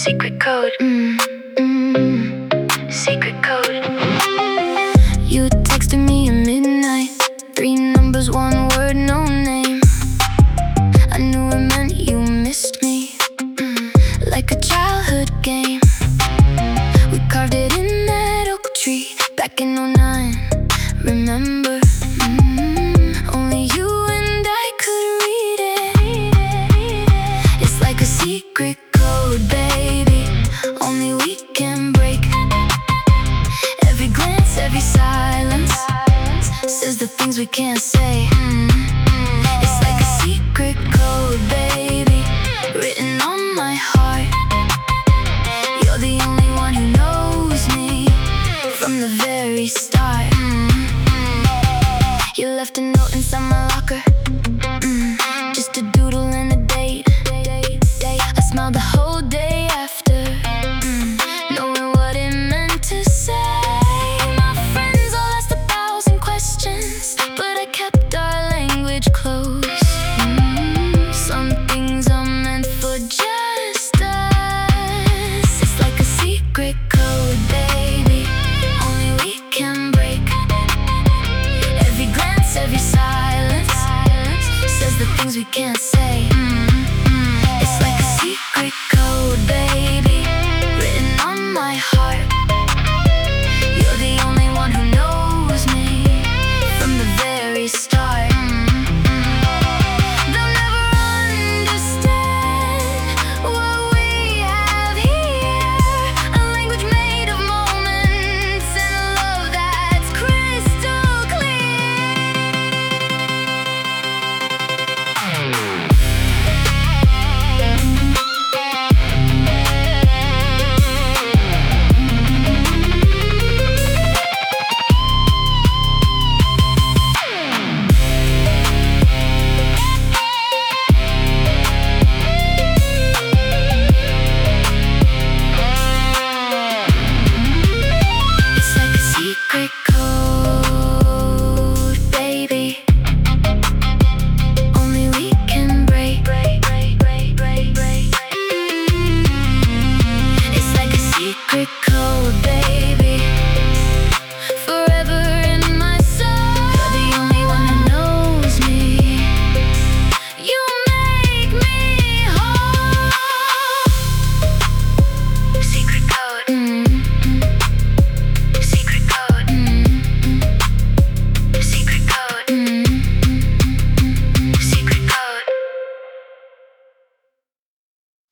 Secret code, secret code. You texted me at midnight, 3 numbers, 1 word, no name. I knew it meant you missed me, like a childhood game. We carved it in that oak tree back in '09. Remember? Only you and I could read it. It's like a secret code, baby, only we can break. Every glance, every silence says the things we can't say. It's like a secret code, baby, written on my heart.